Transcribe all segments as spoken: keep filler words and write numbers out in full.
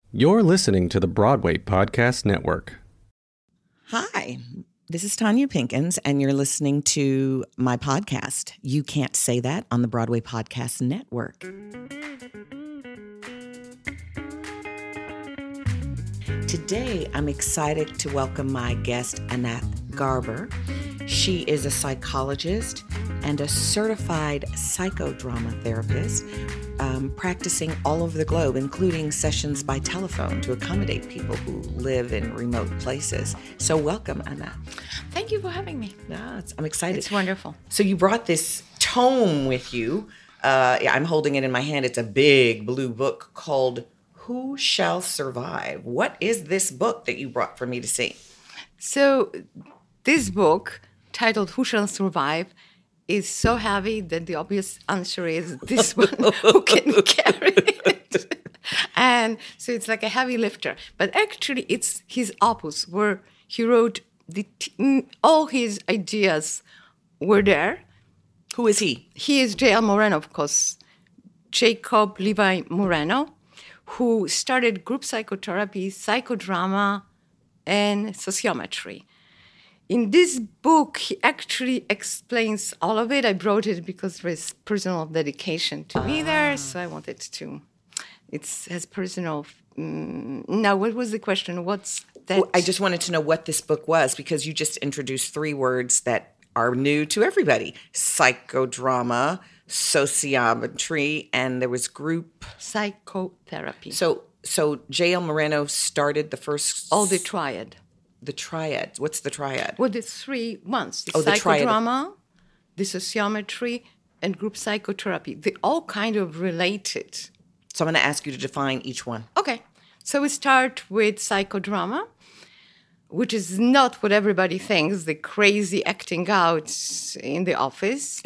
You're listening to the Broadway Podcast Network. Hi, this is Tanya Pinkins, and you're listening to my podcast, You Can't Say That, on the Broadway Podcast Network. Today, I'm excited to welcome my guest, Anath Garber. She is a psychologist and a certified psychodrama therapist, um, practicing all over the globe, including sessions by telephone to accommodate people who live in remote places. So welcome, Anath. Thank you for having me. Yeah, it's, I'm excited. It's wonderful. So you brought this tome with you. Uh, yeah, I'm holding it in my hand. It's a big blue book called Who Shall Survive? What is this book that you brought for me to see? So this book, titled Who Shall Survive, is so heavy that the obvious answer is this one, who can carry it? And so it's like a heavy lifter. But actually, it's his opus, where he wrote the t- all his ideas were there. Who is he? He is J L Moreno, of course, Jacob Levi Moreno, who started group psychotherapy, psychodrama, and sociometry. In this book, he actually explains all of it. I brought it because there is personal dedication to ah. me there, so I wanted to. It has personal. Um, now, what was the question? What's that? Well, I just wanted to know what this book was, because you just introduced three words that are new to everybody: psychodrama, sociometry, and there was group psychotherapy. So, so J L Moreno started the first. All the triad. The triad. What's the triad? Well, the three ones. The oh, the psychodrama, the sociometry, and group psychotherapy. They all kind of related. So I'm going to ask you to define each one. Okay. So we start with psychodrama, which is not what everybody thinks, the crazy acting out in the office.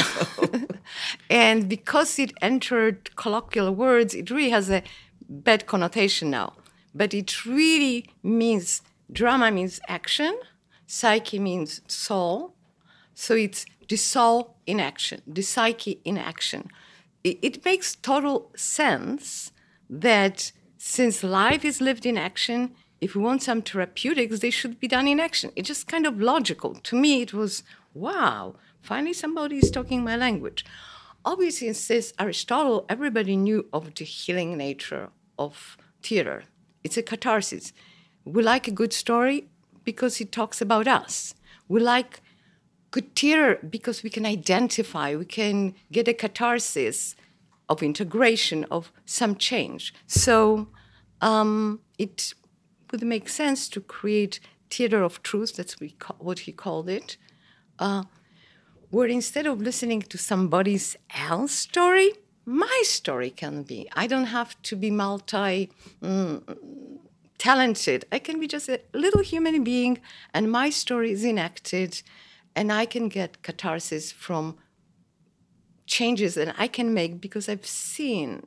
And because it entered colloquial words, it really has a bad connotation now. But it really means... Drama means action, psyche means soul, so it's the soul in action, the psyche in action. It, it makes total sense that since life is lived in action, if we want some therapeutics, they should be done in action. It's just kind of logical. To me, it was, wow, finally somebody is talking my language. Obviously, since Aristotle, everybody knew of the healing nature of theater. It's a catharsis. We like a good story because it talks about us. We like good theater because we can identify, we can get a catharsis of integration, of some change. So um, it would make sense to create theater of truth, that's what he called it, uh, where instead of listening to somebody else's story, my story can be. I don't have to be multi... Mm, talented. I can be just a little human being, and my story is enacted, and I can get catharsis from changes that I can make because I've seen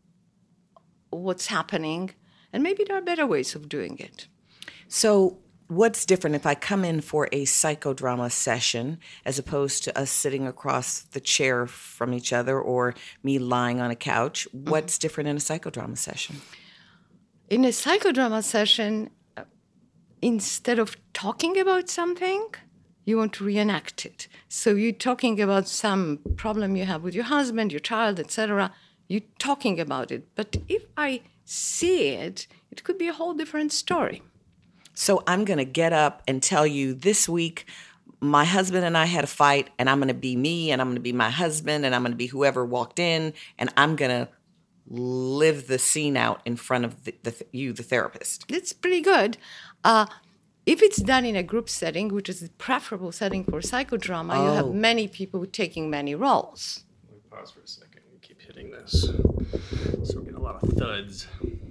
what's happening, and maybe there are better ways of doing it. So what's different if I come in for a psychodrama session as opposed to us sitting across the chair from each other or me lying on a couch? Mm-hmm. What's different in a psychodrama session? In a psychodrama session, instead of talking about something, you want to reenact it. So you're talking about some problem you have with your husband, your child, et cetera. You're talking about it. But if I see it, it could be a whole different story. So I'm going to get up and tell you this week, my husband and I had a fight, and I'm going to be me, and I'm going to be my husband, and I'm going to be whoever walked in, and I'm going to live the scene out in front of the, the, you, the therapist. It's pretty good. Uh, if it's done in a group setting, which is the preferable setting for psychodrama, oh. you have many people taking many roles. Let me pause for a second. We keep hitting this. So we're getting a lot of thuds.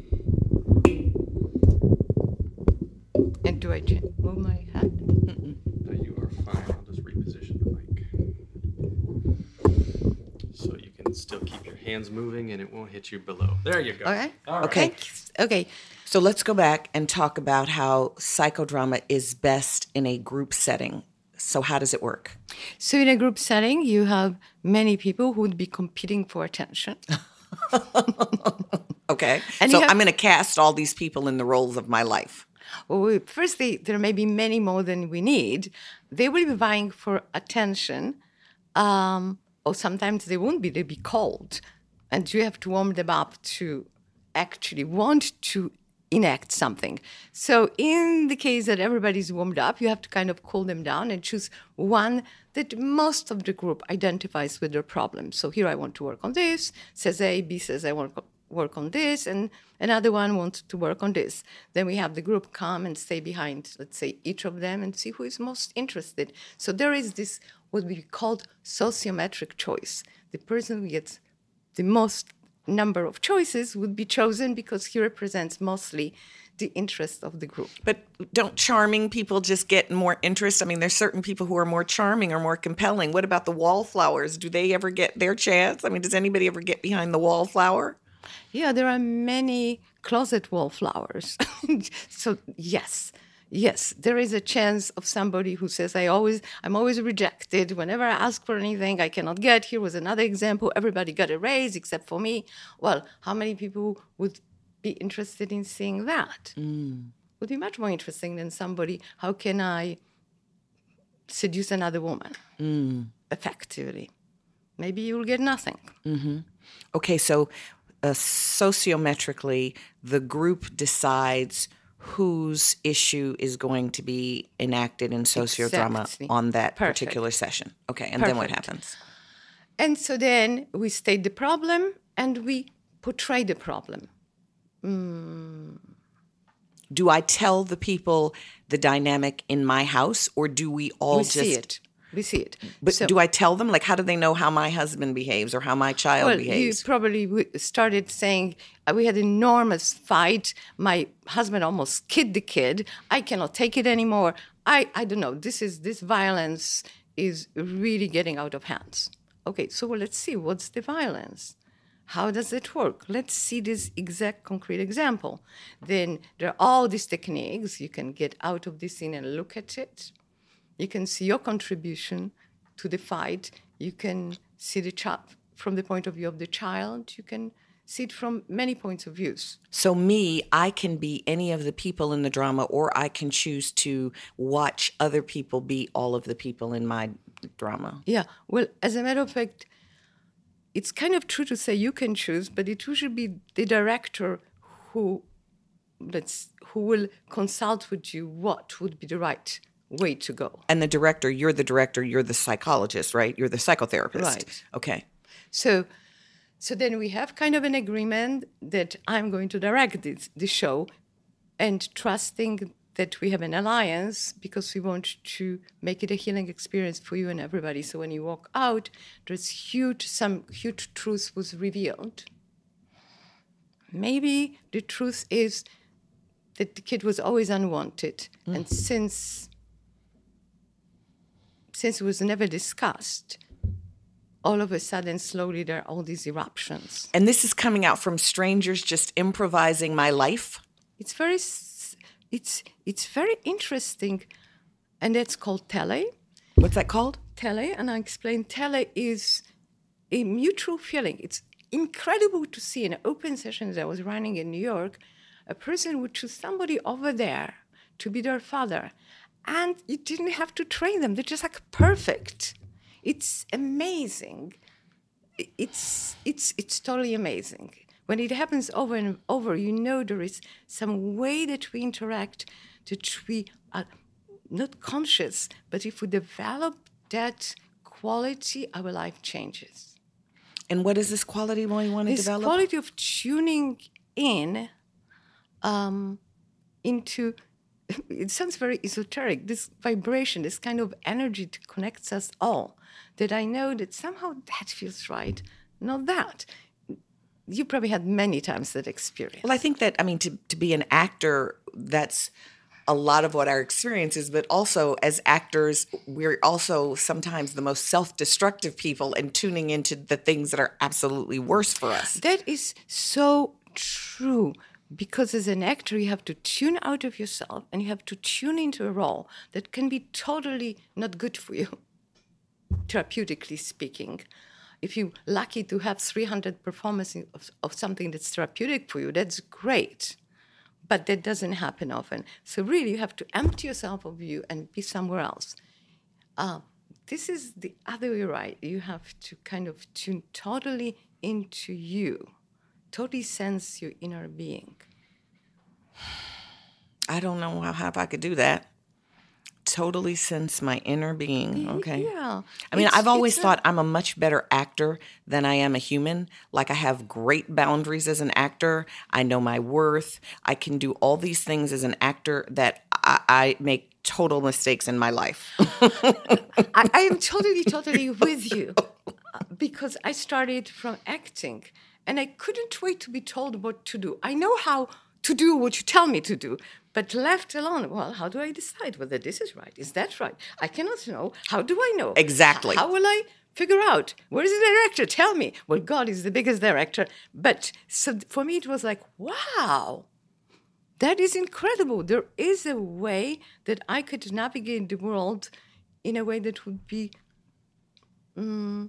And do I ch- move my head? Mm-mm. No, you are fine. I'll just reposition the mic. So you can still keep your hands moving and it won't hit you below. There you go. Okay. All right. Okay. Okay. So let's go back and talk about how psychodrama is best in a group setting. So how does it work? So in a group setting, you have many people who would be competing for attention. Okay. And so you have- I'm going to cast all these people in the roles of my life. Well, we, firstly, there may be many more than we need. They will be vying for attention, um, or sometimes they won't be. They'll be cold, and you have to warm them up to actually want to enact something. So, in the case that everybody's warmed up, you have to kind of cool them down and choose one that most of the group identifies with their problem. So, here I want to work on this. Says A, B says I want to work on this, and another one wants to work on this. Then we have the group come and stay behind, let's say, each of them and see who is most interested. So there is this, what we call sociometric choice. The person who gets the most number of choices would be chosen because he represents mostly the interest of the group. But don't charming people just get more interest? I mean, there's certain people who are more charming or more compelling. What about the wallflowers? Do they ever get their chance? I mean, does anybody ever get behind the wallflower? Yeah, there are many closet wallflowers. So yes, yes, there is a chance of somebody who says, I always, I'm always rejected. Whenever I ask for anything, I cannot get. Here was another example. Everybody got a raise except for me. Well, how many people would be interested in seeing that? Mm. Would be much more interesting than somebody, how can I seduce another woman mm. effectively? Maybe you'll get nothing. Mm-hmm. Okay, so uh, sociometrically, the group decides whose issue is going to be enacted in sociodrama Exactly. on that Perfect. particular session. Okay, and then what Perfect. happens? And so then we state the problem and we portray the problem. Mm. Do I tell the people the dynamic in my house, or do we all We just... see it. We see it. But So- do I tell them? Like, how do they know how my husband behaves or how my child Well, behaves? you probably w- started saying, uh, we had an enormous fight. My husband almost killed the kid. I cannot take it anymore. I, I don't know. This is this violence is really getting out of hands. Okay, so well, let's see. What's the violence? How does it work? Let's see this exact concrete example. Then there are all these techniques. You can get out of this scene and look at it. You can see your contribution to the fight. You can see the child from the point of view of the child. You can see it from many points of views. So me, I can be any of the people in the drama, or I can choose to watch other people be all of the people in my drama. Yeah, well, as a matter of fact, it's kind of true to say you can choose, but it should be the director who, let's, who will consult with you what would be the right way to go. And the director, you're the director, you're the psychologist, right? You're the psychotherapist. Right. Okay. So, so then we have kind of an agreement that I'm going to direct this, the show, and trusting that we have an alliance because we want to make it a healing experience for you and everybody. So when you walk out, there's huge, some huge truth was revealed. Maybe the truth is that the kid was always unwanted, mm. and since since it was never discussed, all of a sudden, slowly, there are all these eruptions. And this is coming out from strangers just improvising my life? It's very, it's it's very interesting, and that's called tele. What's that called? Tele, and I explain tele is a mutual feeling. It's incredible to see in an open session that I was running in New York, a person would choose somebody over there to be their father, and you didn't have to train them. They're just like perfect. It's amazing. It's it's it's totally amazing. When it happens over and over, you know there is some way that we interact that we are not conscious, but if we develop that quality, our life changes. And what is this quality we want to This develop? quality of tuning in um, into, it sounds very esoteric, this vibration, this kind of energy that connects us all, that I know that somehow that feels right, not that. You probably had many times that experience. Well, I think that, I mean, to, to be an actor, that's a lot of what our experience is, but also as actors, we're also sometimes the most self-destructive people and tuning into the things that are absolutely worse for us. That is so true, because as an actor, you have to tune out of yourself and you have to tune into a role that can be totally not good for you, therapeutically speaking. if you're lucky to have three hundred performances of, of something that's therapeutic for you, that's great. But that doesn't happen often. So really, you have to empty yourself of you and be somewhere else. Uh, this is the other way, right? You have to kind of tune totally into you, totally sense your inner being. I don't know how, how if I could do that. Totally sense my inner being. Okay. Yeah. I mean, It's- I've always it's a- thought I'm a much better actor than I am a human. Like, I have great boundaries as an actor. I know my worth. I can do all these things as an actor that I, I make total mistakes in my life. I, I am totally, totally with you uh, because I started from acting and I couldn't wait to be told what to do. I know how to do what you tell me to do, but left alone, well, how do I decide whether this is right? Is that right? I cannot know. How do I know? Exactly. How will I figure out? Where is the director? Tell me. Well, God is the biggest director. But so for me, it was like, wow. That is incredible. There is a way that I could navigate the world in a way that would be um,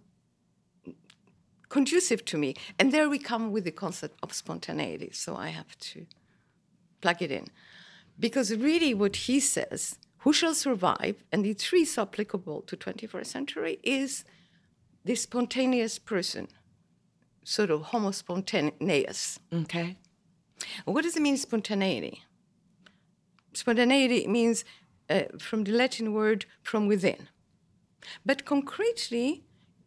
conducive to me. And there we come with the concept of spontaneity. So I have to plug it in. Because really what he says, who shall survive, and it's really so applicable to twenty-first century, is the spontaneous person, sort of homo spontaneous. Okay. What does it mean, spontaneity? Spontaneity means, uh, from the Latin word, from within. But concretely,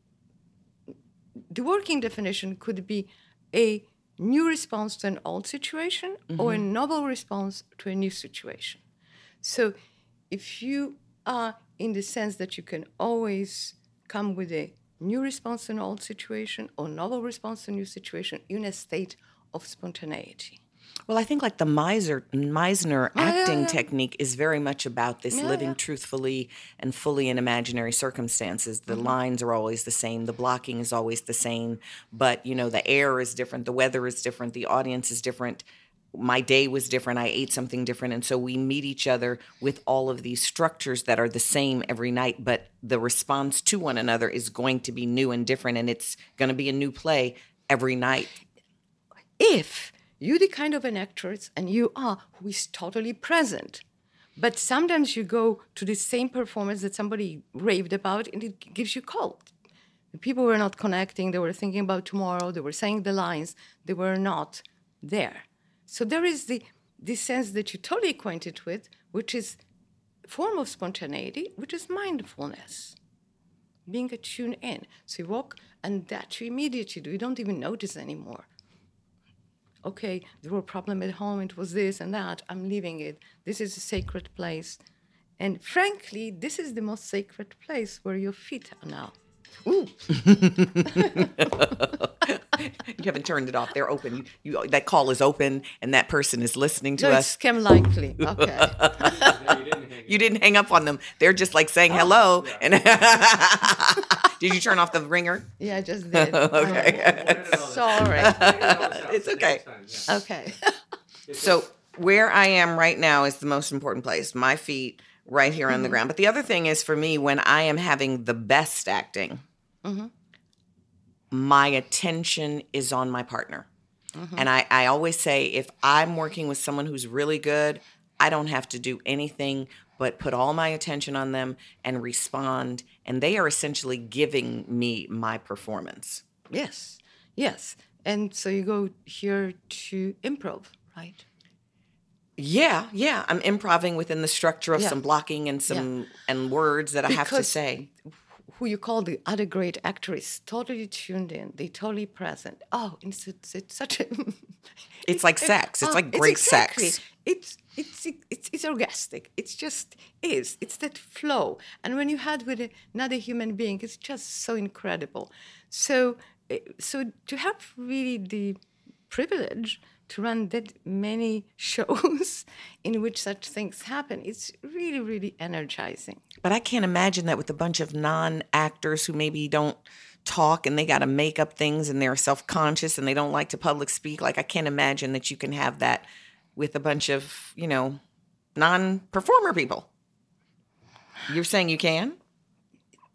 the working definition could be a new response to an old situation mm-hmm. or a novel response to a new situation. So if you are in the sense that you can always come with a new response to an old situation or novel response to a new situation, you're in a state of spontaneity. Well, I think like the Meisner, Meisner Yeah, yeah, acting yeah. technique is very much about this Yeah, living yeah. truthfully and fully in imaginary circumstances. The Mm-hmm. lines are always the same. The blocking is always the same. But, you know, the air is different. The weather is different. The audience is different. My day was different. I ate something different. And so we meet each other with all of these structures that are the same every night. But the response to one another is going to be new and different. And it's going to be a new play every night. If you're the kind of an actress and you are who is totally present, but sometimes you go to the same performance that somebody raved about and it gives you cold. The people were not connecting, they were thinking about tomorrow, they were saying the lines, they were not there. So there is the, the sense that you're totally acquainted with, which is a form of spontaneity, which is mindfulness, being attuned in. So you walk and that you immediately do, you don't even notice anymore. Okay, there were problems at home, it was this and that, I'm leaving it. This is a sacred place. And frankly, this is the most sacred place where your feet are now. Ooh. You haven't turned it off. They're open. You, you, that call is open, and that person is listening to No, us. it's scam likely. Okay. You didn't hang up on them. They're just like saying hello. Yeah. And did you turn off the ringer? Yeah, I just did. Okay. Sorry. It's okay. Okay. So where I am right now is the most important place. My feet right here on the ground. But the other thing is, for me, when I am having the best acting, Mm-hmm. my attention is on my partner. Mm-hmm. And I, I always say, if I'm working with someone who's really good, I don't have to do anything but put all my attention on them and respond. And they are essentially giving me my performance. Yes. Yes. And so you go here to improv, right? Yeah, yeah. I'm improvising within the structure of Yeah. some blocking and some and words that I have to Because say. who you call the other great actor is totally tuned in. They totally present. Oh, it's, it's, it's such a... It's like sex. It's oh, like great exactly. sex. It's, it's, it's, it's orgastic. It's just is. It's that flow. And when you had with another human being, it's just so incredible. So, eh, so to have really the privilege to run that many shows in which such things happen, it's really, really energizing. But I can't imagine that with a bunch of non-actors who maybe don't talk and they got to make up things and they're self-conscious and they don't like to public speak. Like, I can't imagine that you can have that with a bunch of, you know, non-performer people. You're saying you can?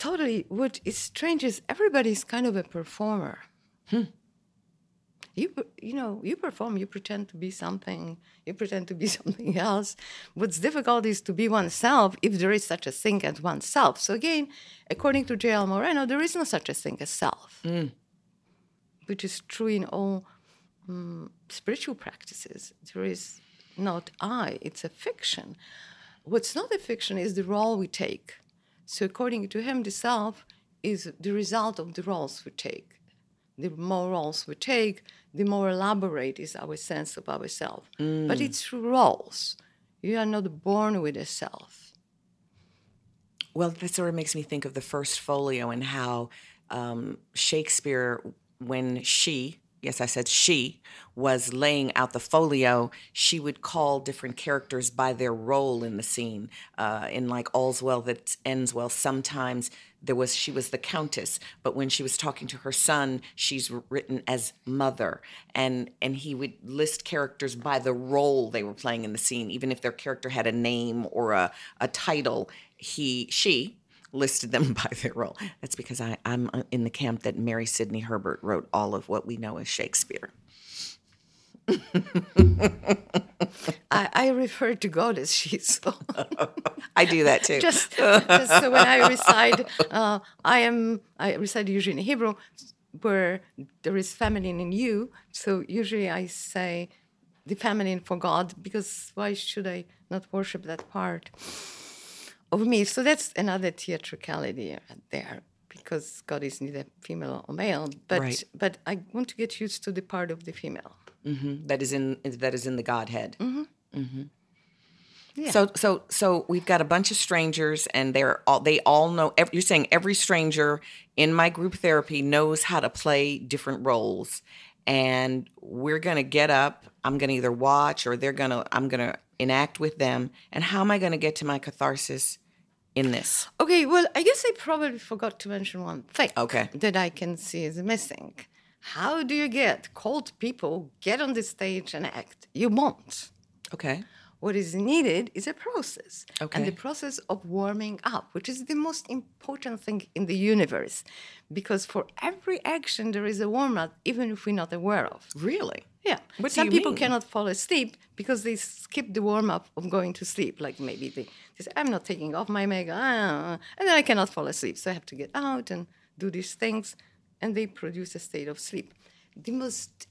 totally. What is strange is everybody's kind of a performer. Hmm. You you know, you perform, you pretend to be something, you pretend to be something else. What's difficult is to be oneself if there is such a thing as oneself. So again, according to J L Moreno, there is no such a thing as self, Mm. which is true in all um, spiritual practices. There is not I, it's a fiction. What's not a fiction is the role we take. So according to him, the self is the result of the roles we take. The more roles we take, the more elaborate is our sense of ourselves. Mm. But it's through roles. You are not born with a self. Well, that sort of makes me think of the first folio and how um, Shakespeare, when she, yes, I said she, was laying out the folio, she would call different characters by their role in the scene. Uh, in like All's Well That Ends Well, sometimes there was she was the countess, but when she was talking to her son, she's written as mother, and and he would list characters by the role they were playing in the scene, even if their character had a name or a, a title. He she listed them by their role. That's because I, I'm in the camp that Mary Sidney Herbert wrote all of what we know as Shakespeare. I, I refer to God as she, so I do that too. just, just so when I recite, uh, I am I recite usually in Hebrew, where there is feminine in you. So usually I say the feminine for God, because why should I not worship that part of me? So that's another theatricality there, because God is neither female or male. But Right. but I want to get used to the part of the female. Mm-hmm. That is in that is in the Godhead. Mm-hmm. Mm-hmm. Yeah. So so so we've got a bunch of strangers, and they're all they all know. Every, you're saying every stranger in my group therapy knows how to play different roles, and we're gonna get up. I'm gonna either watch or they're gonna. I'm gonna enact with them. And how am I gonna get to my catharsis in this? Okay, well, I guess I probably forgot to mention one thing Okay. that I can see is missing. How do you get cold people get on the stage and act? You won't. Okay. What is needed is a process. Okay. And the process of warming up, which is the most important thing in the universe. Because for every action, there is a warm-up, even if we're not aware of. Really? Yeah. What do Some you people mean? cannot fall asleep because they skip the warm-up of going to sleep. Like maybe they, they say, I'm not taking off my makeup, ah, and then I cannot fall asleep. So I have to get out and do these things, and they produce a state of sleep. The most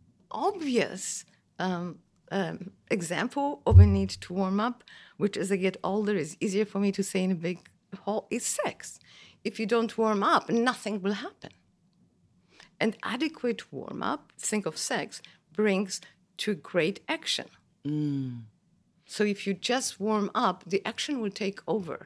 obvious um, um, example of a need to warm up, which as I get older is easier for me to say in a big hall, is sex. If you don't warm up, nothing will happen. And adequate warm-up, think of sex, brings to great action. Mm. So if you just warm up, the action will take over.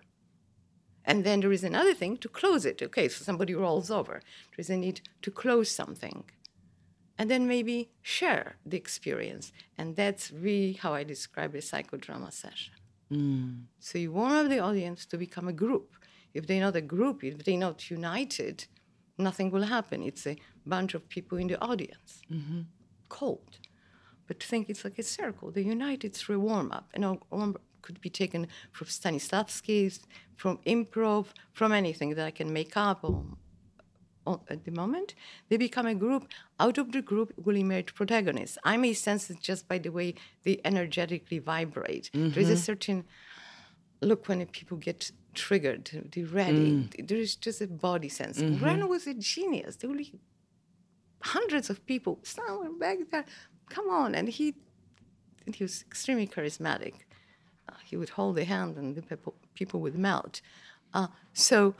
And then there is another thing to close it. Okay, so somebody rolls over. There is a need to close something. And then maybe share the experience. And that's really how I describe a psychodrama session. Mm. So you warm up the audience to become a group. If they're not a group, if they're not united, nothing will happen. It's a bunch of people in the audience, Mm-hmm. cold. But think it's like a circle. They united through a warm-up. And a warm-up could be taken from Stanislavski, from improv, from anything that I can make up or, or at the moment. They become a group. Out of the group will emerge protagonists. I may sense it just by the way they energetically vibrate. Mm-hmm. There is a certain look when people get triggered, they're ready. Mm. There is just a body sense. Mm-hmm. Ren was a genius. There were hundreds of people standing back there. Come on. And he and he was extremely charismatic. Uh, he would hold the hand and the people, people would melt. Uh, so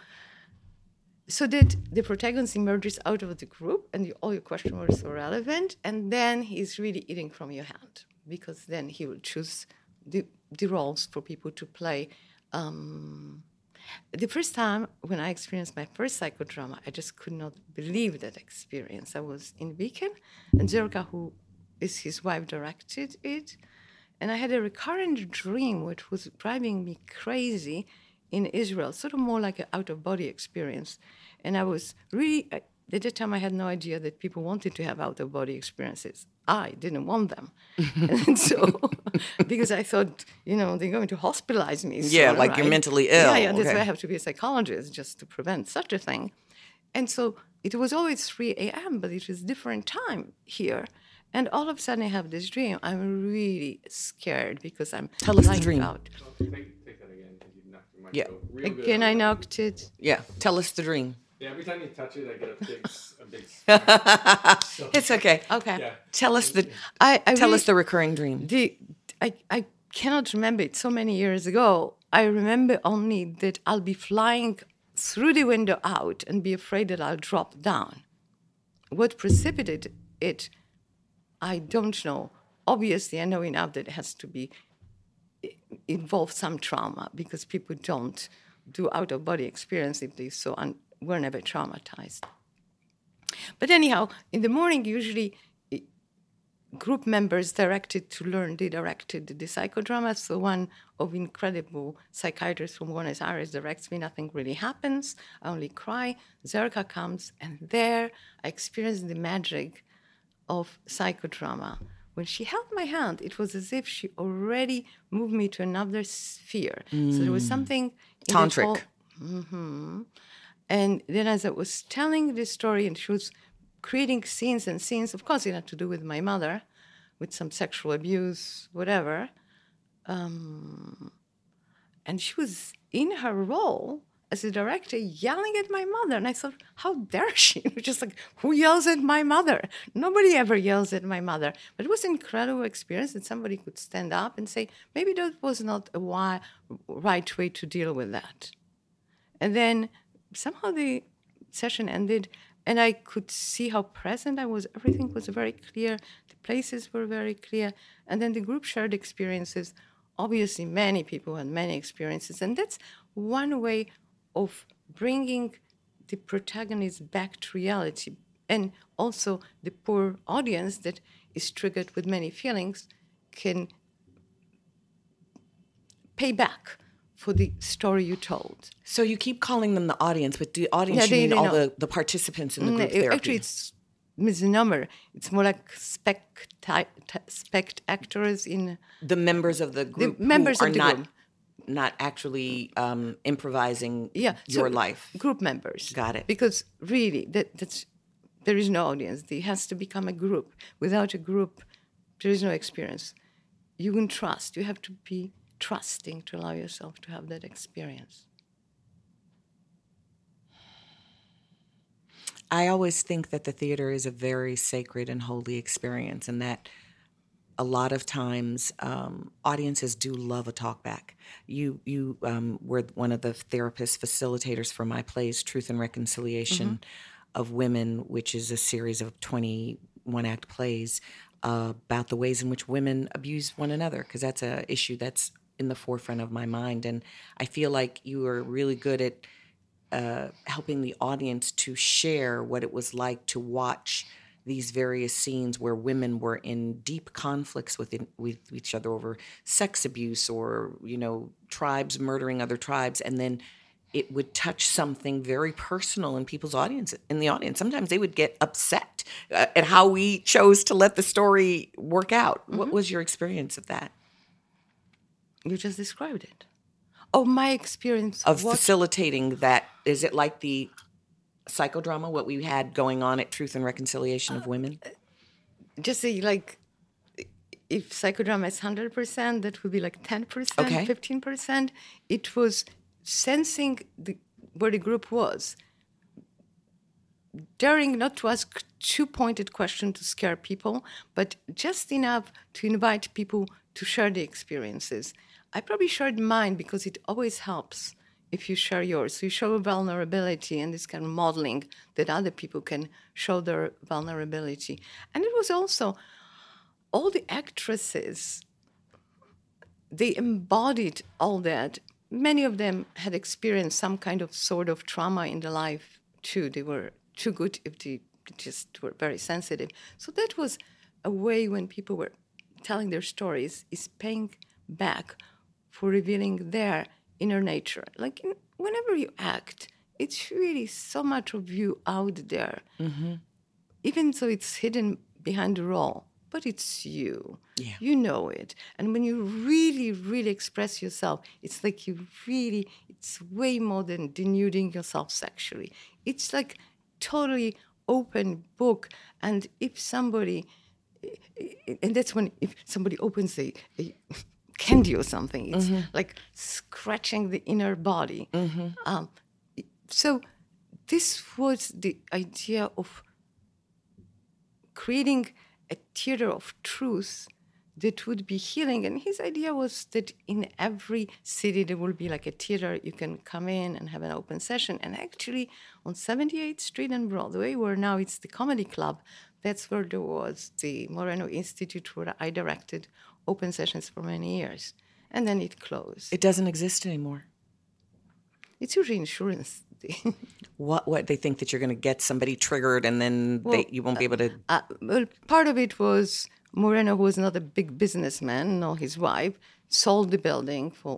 so that the protagonist emerges out of the group and you, all your questions were so relevant. And then he's really eating from your hand because then he will choose the, the roles for people to play. Um, the first time when I experienced my first psychodrama, I just could not believe that experience. I was in Beacon, and Zerka, who is his wife, directed it. And I had a recurrent dream which was driving me crazy in Israel, sort of more like an out-of-body experience. And I was really, I, at that time I had no idea that people wanted to have out-of-body experiences. I didn't want them. And so, because I thought, you know, they're going to hospitalize me. Yeah, soon, like right? you're mentally ill. Yeah, yeah, that's Okay. why I have to be a psychologist, just to prevent such a thing. And so it was always three a.m., but it was different time here. And all of a sudden I have this dream. I'm really scared because I'm Tell us the lying dream. out. Take, take that again because you knocked your mic Yeah. out real good. Again, I knocked it. Yeah, tell us the dream. Yeah, every time you touch it, I get a big, s- a big. s- so, It's okay. Okay. yeah. Tell us the I, I tell really- us the recurring dream. the I, I cannot remember it so many years ago. I remember only that I'll be flying through the window out and be afraid that I'll drop down. What precipitated it, I don't know. Obviously, I know enough that it has to be involve some trauma because people don't do out-of-body experience if they so un- were never traumatized. But anyhow, in the morning, usually group members directed to learn, they directed the psychodrama. So one of incredible psychiatrists from Buenos Aires directs me, nothing really happens, I only cry. Zerka comes, and there I experienced the magic of psychodrama. When she held my hand, it was as if she already moved me to another sphere. So there was something in that Tantric. whole- Mhm. And then as I was telling this story, and she was creating scenes and scenes, of course it had to do with my mother, with some sexual abuse, whatever. Um, and she was in her role as a director yelling at my mother. And I thought, how dare she? It was just like, who yells at my mother? Nobody ever yells at my mother. But it was an incredible experience that somebody could stand up and say, maybe that was not a wi- right way to deal with that. And then somehow the session ended, and I could see how present I was. Everything was very clear. The places were very clear. And then the group shared experiences. Obviously, many people had many experiences. And that's one way of bringing the protagonist back to reality. And also the poor audience that is triggered with many feelings can pay back for the story you told. So you keep calling them the audience, but the audience Yeah, you they- mean they all know. the, the participants in the Mm, group it- therapy? Actually, it's misnomer. It's more like specti- spectators in the members of the group members who are of the not group. not actually um, improvising yeah your so life. group members. Got it. Because really, that that's there is no audience. It has to become a group. Without a group, there is no experience. You can trust. You have to be trusting to allow yourself to have that experience. I always think that the theater is a very sacred and holy experience, and that a lot of times um, audiences do love a talkback. You you um, were one of the therapist facilitators for my plays, Truth and Reconciliation of Women, which is a series of twenty-one act plays uh, about the ways in which women abuse one another, because that's an issue that's in the forefront of my mind. And I feel like you are really good at uh, helping the audience to share what it was like to watch these various scenes where women were in deep conflicts with with each other over sex abuse, or, you know, tribes murdering other tribes, and then it would touch something very personal in people's audience. In the audience, sometimes they would get upset uh, at how we chose to let the story work out. Mm-hmm. What was your experience of that? You just described it. Oh, my experience of what? facilitating that. Is it like the psychodrama, what we had going on at Truth and Reconciliation of Women? Just say, like, if psychodrama is one hundred percent, that would be like ten percent, Okay. fifteen percent. It was sensing the, where the group was, daring not to ask too pointed questions to scare people, but just enough to invite people to share the experiences. I probably shared mine because it always helps if you share yours. So you show vulnerability and this kind of modeling that other people can show their vulnerability. And it was also all the actresses, they embodied all that. Many of them had experienced some kind of sort of trauma in their life too. They were too good if they just were very sensitive. So that was a way when people were telling their stories, is paying back for revealing their inner nature. Like in, whenever you act, it's really so much of you out there. Mm-hmm. Even though it's hidden behind the role, but it's you. Yeah. You know it. And when you really, really express yourself, it's like you really, it's way more than denuding yourself sexually. It's like totally open book. And if somebody, and that's when if somebody opens a, a candy or something, it's mm-hmm. like scratching the inner body. Mm-hmm. Um, so this was the idea of creating a theater of truth that would be healing. And his idea was that in every city there will be like a theater. You can come in and have an open session. And actually on seventy-eighth Street and Broadway, where now it's the Comedy Club, that's where there was the Moreno Institute, where I directed open sessions for many years. And then it closed. It doesn't exist anymore. It's usually insurance. What? What they think that you're going to get somebody triggered, and then well, they, you won't be able to. Uh, well, part of it was Moreno, who was not a big businessman, nor his wife, sold the building for.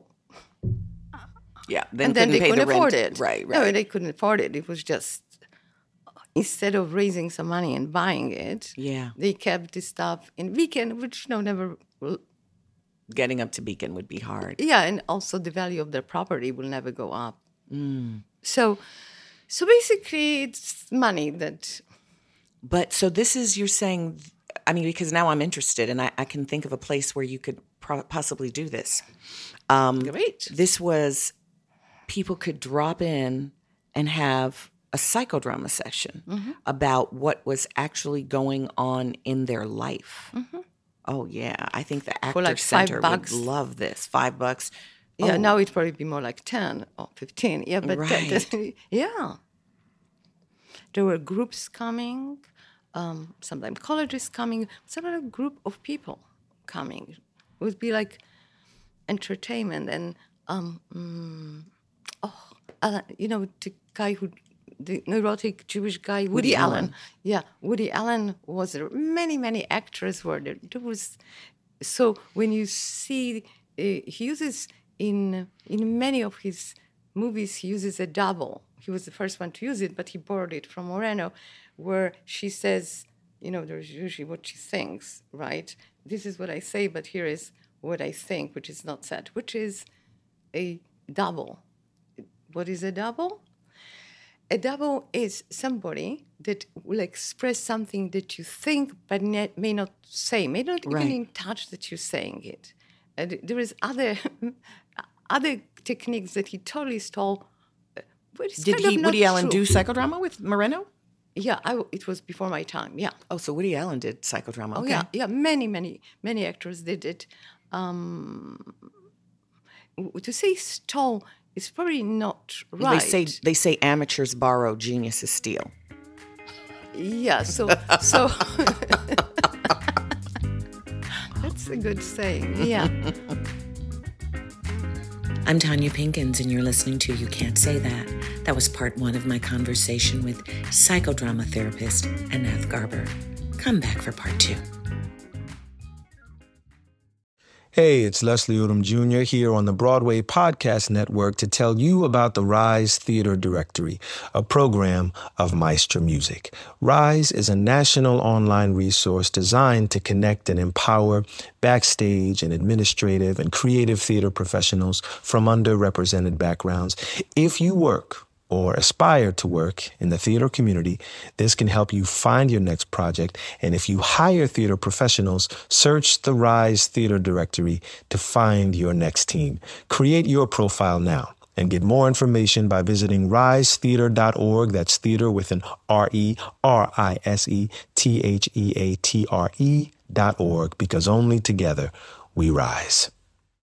Yeah, then and then they pay couldn't the afford rent. it. Right, right. No, they couldn't afford it. It was just instead of raising some money and buying it, yeah, they kept the stuff in Beacon, which you know never. Getting up to Beacon would be hard. Yeah, and also the value of their property will never go up. Mm. So, so basically, it's money that. But so this is, you're saying, I mean, because now I'm interested, and I, I can think of a place where you could pro- possibly do this. Um, Great. This was, people could drop in and have a psychodrama session mm-hmm. about what was actually going on in their life. Mm-hmm. Oh, yeah. I think the Actor like Center would love this. Five bucks. Yeah, oh. now it'd probably be more like ten or fifteen. Yeah, but right. that, that, yeah. There were groups coming, um, sometimes colleges coming, sometimes a group of people coming. It would be like entertainment. And, um, mm, oh, uh, you know, the guy who, the neurotic Jewish guy, Woody, Woody Allen. Allen. Yeah, Woody Allen was there. Many, many actors were there. There was, so when you see, uh, he uses... In in many of his movies, he uses a double. He was the first one to use it, but he borrowed it from Moreno, where she says, you know, there's usually what she thinks, right? This is what I say, but here is what I think, which is not said, which is a double. What is a double? A double is somebody that will express something that you think, but ne- may not say, may not right. even in touch that you're saying it. And there is other other techniques that he totally stole. But it's Did kind he, of Woody not Allen true. do psychodrama with Moreno? Yeah, I, it was before my time, yeah. Oh, so Woody Allen did psychodrama. Oh, okay. yeah, yeah. Many, many, many actors did it. Um, to say stole is probably not right. They say they say amateurs borrow, geniuses steal. Yeah, so so that's a good saying. Yeah. I'm Tanya Pinkins, and you're listening to You Can't Say That. That was part one of my conversation with psychodrama therapist Anath Garber. Come back for part two. Hey, it's Leslie Odom Junior here on the Broadway Podcast Network to tell you about the Rise Theater Directory, a program of Maestro Music. Rise is a national online resource designed to connect and empower backstage and administrative and creative theater professionals from underrepresented backgrounds. If you work or aspire to work in the theater community, this can help you find your next project. And if you hire theater professionals, search the Rise Theater Directory to find your next team. Create your profile now and get more information by visiting rise theater dot org. That's theater with an R E R I S E T H E A T R E dot org, because only together we rise.